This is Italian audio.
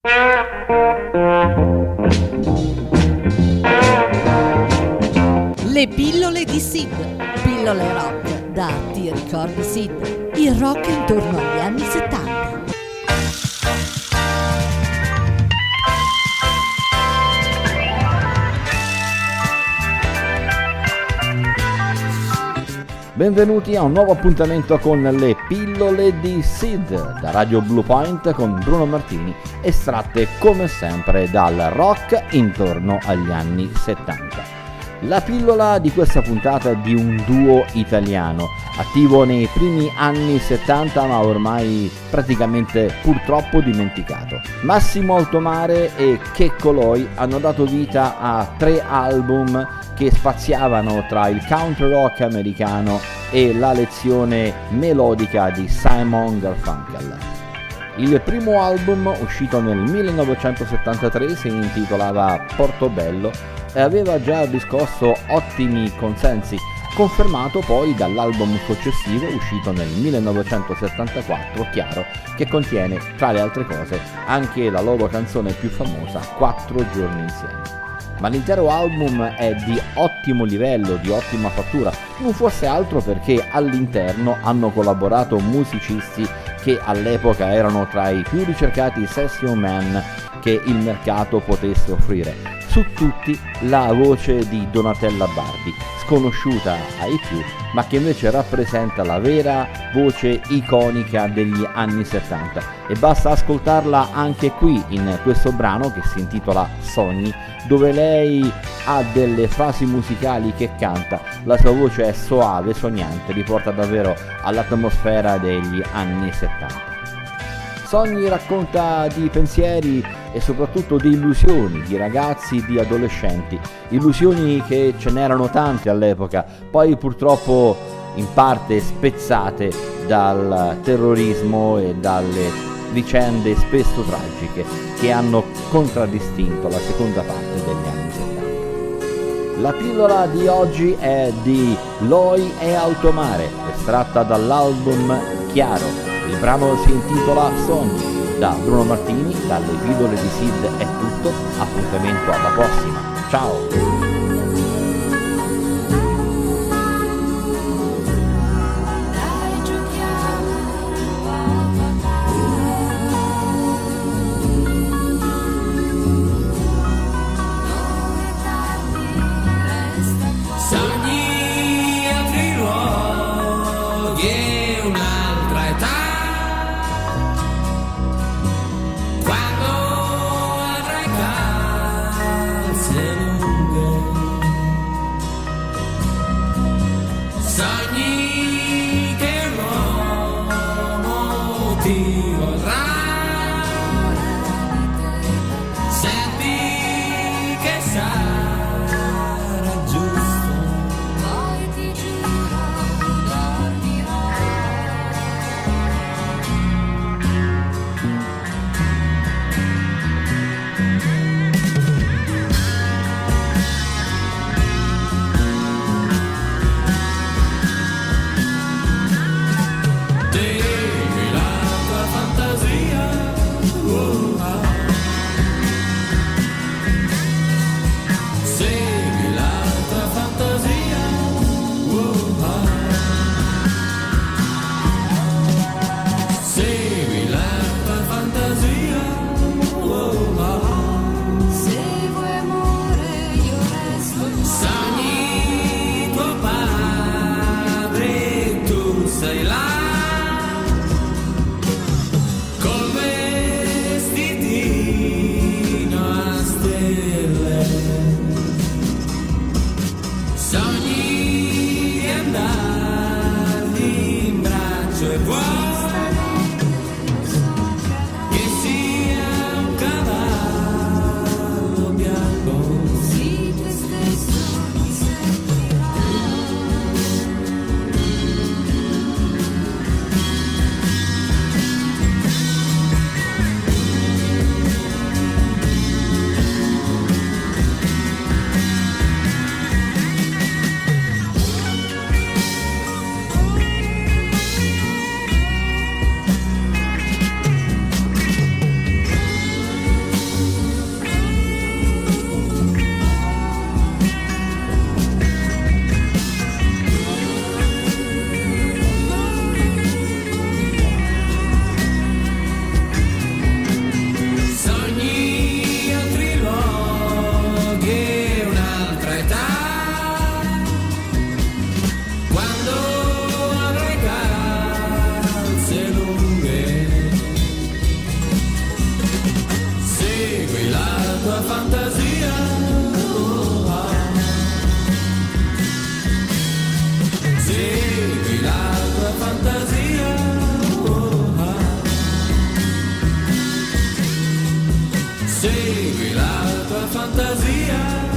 Le pillole di Sid, pillole rock da Ti ricordi Sid, il rock intorno agli anni 70. Benvenuti a un nuovo appuntamento con le pillole di Sid da Radio Blue Point con Bruno Martini, estratte come sempre dal rock intorno agli anni 70. La pillola di questa puntata è di un duo italiano, attivo nei primi anni 70 ma ormai praticamente purtroppo dimenticato. Massimo Altomare e Checco Loi hanno dato vita a 3 album che spaziavano tra il country rock americano e la lezione melodica di Simon Garfunkel. Il primo album, uscito nel 1973, si intitolava Portobello e aveva già riscosso ottimi consensi, confermato poi dall'album successivo uscito nel 1974, Chiaro, che contiene, tra le altre cose, anche la loro canzone più famosa, 4 giorni insieme. Ma l'intero album è di ottimo livello, di ottima fattura, non fosse altro perché all'interno hanno collaborato musicisti che all'epoca erano tra i più ricercati session man che il mercato potesse offrire. Su tutti la voce di Donatella Bardi, sconosciuta ai più, ma che invece rappresenta la vera voce iconica degli anni 70, e basta ascoltarla anche qui in questo brano che si intitola Sogni, dove lei ha delle frasi musicali che canta, la sua voce è soave, sognante, riporta davvero all'atmosfera degli anni 70. Sogni racconta di pensieri e soprattutto di illusioni di ragazzi, di adolescenti, illusioni che ce n'erano tante all'epoca, poi purtroppo in parte spezzate dal terrorismo e dalle vicende spesso tragiche che hanno contraddistinto la seconda parte degli anni 70. La pillola di oggi è di Loi e Altomare, estratta dall'album Chiaro. Il brano si intitola Sogni. Da Bruno Martini, dalle pillole di Sid è tutto, appuntamento alla prossima, ciao! Lunghe Segui la tua fantasia. Segui la tua fantasia. Segui la tua fantasia.